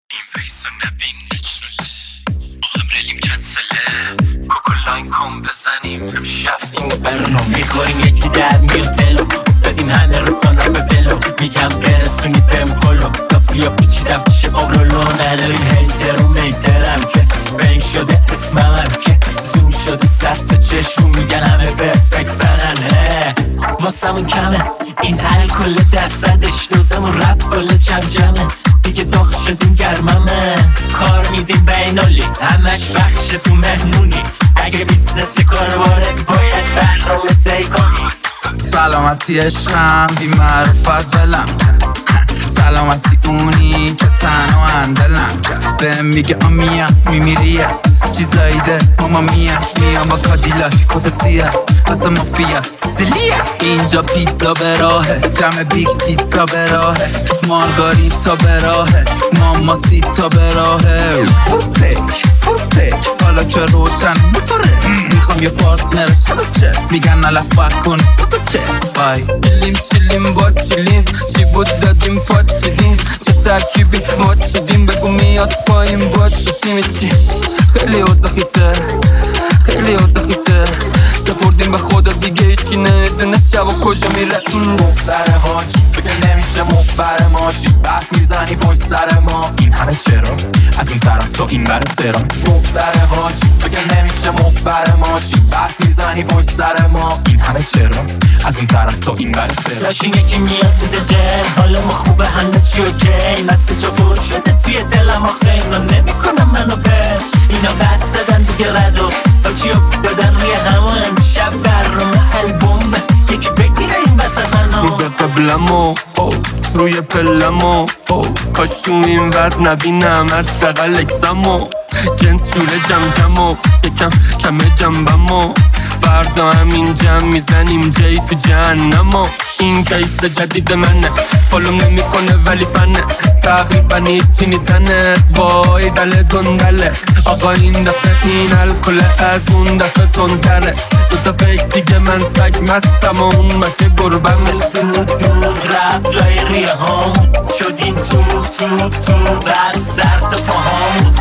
این فیس رو نبین نچرله هم رلیم کنسله کوکولاین کن بزنیم امشب اینو برنو میخوریم یکی در میوتلو افتادیم همه رو کانا به ولو میگم برسونید بهم کلو دافیا پیچیدم پیش اورولو نداریم هیتر و میترم که بین شده اسمم که زوم شده سخت چشمون میگن همه پرفکت فرنه واسمون کمه این الکل درصدش دوزمون رفت بالا جمع جمعه دیگه داغ شدیم گرممه کار میدیم بینالی همش بخشه تو مهمونی اگه بیزنس کارواره باید برنامه طی کنی سلامتی عشقم بی معرفت بلم سلامتی اونی که تنها اندلم کرد بهم میگه آمیا میمیریه چیزایی ده ماما میام با کادیلاک کت سیاه واسه مافیا سیسیلیا اینجا پیتزا به راهه جمع بیگ تیتزا به راهه مارگاریتا به راهه ماماسیتا به راهه پرپک حالا که روشن موتوره میخوام یه پارتنر خلوچه میگن نلفک کن بزا چت بای چیلیم با چیلیم چی بود دادیم پاچیدیم چه ترکیبی ما چیدیم بگو میاد پایین با چی تیمی چی خیلی اوزاخیته سپردیم به خدا دیگه هیچکی نمیدونه شب و کجا میره این دختر حاجی بگه نمیشه مفبر ماشی بحث میزنی پشت سر ما این همه چرا از اون طرف تا این برم سرا دختر حاجی بگه نمیشه مفبر ماشی بحث میزنی پشت سر ما این همه چرا از اون طرف تا این برم سرا لاشین یکی میاد بده غیر حالا ما خوبه همه چی اوکی مسته جا پر شده توی دلم آخه اینا نمیکنم منو بر اینا بد دادن دیگه ردو چی افتادن روی همون امشب برنامه البوم یکی بگیره این وسط منو رو به قبلمو روی پلمو کاش تو این وزن نبینم حداقل اکسمو جنس شوره جمجمو یکم کمه جنبمو فردا همین جمع میزنیم جای تو جهنمو این کیس جدید منه فالوم نمیکنه ولی فنه تقریبا هیچی میتنه وای دل گندله آقا این دفعه این الکل از اون دفعه تندره دوتا پیک دیگه من سگ مستم و اون مچه گربمه دور رفت لای ریه هامون شدیم تو بس سر تا پاهامون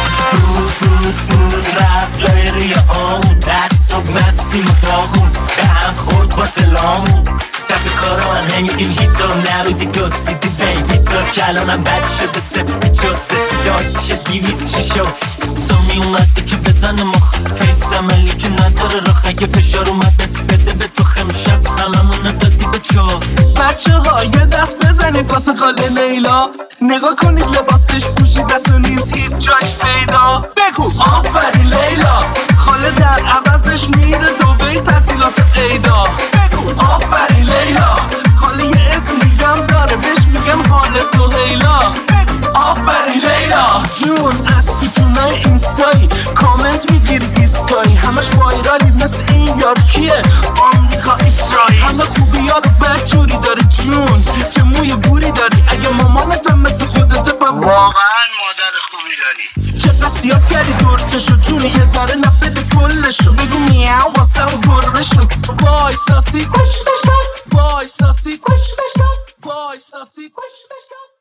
دور رفت لای ریه هامون دست و مستیم و داغون به هم خورد با تلامون دفعه کارا من همیدیم هیتا نبودی دوستیدی بیبی تا کلانم بد شده سپی چو سسی داد شد 206 سامی اومده که بزنه مخ فیس عملی که نداره رخ اگه فشار اومد بده به تو خمشب هممونو دادی به چوخ بچه ها یه دست بزنید واسه خاله لیلا نگاه کنید لباسش پوشید دست و نیز هیچ جایش پیدا بگو آفرین لیلا خاله در عوضش میره دوبه تعطیلات عیدا بگو آفرین لیلا خاله یه اسم میگم داره بهش میگم خاله سهیلا آفرین لیلا جون از توتونای اینستایی کامنت میگیری دیسکایی همش وایرالی مثل این یار کیه آمریکا اسرائیل همه خوبی ها رو بدجوری داره جون چه موی بوری داری اگه مامانتم مثل خودت واقعا مادر خوبی داری چه قصیات کردی دور چشو جونی یه ذره نبده کلشو بگو میاو واسه اون گربشو وای ساسی کش بشن وای ساسی کش بشن وای ساسی کش بشن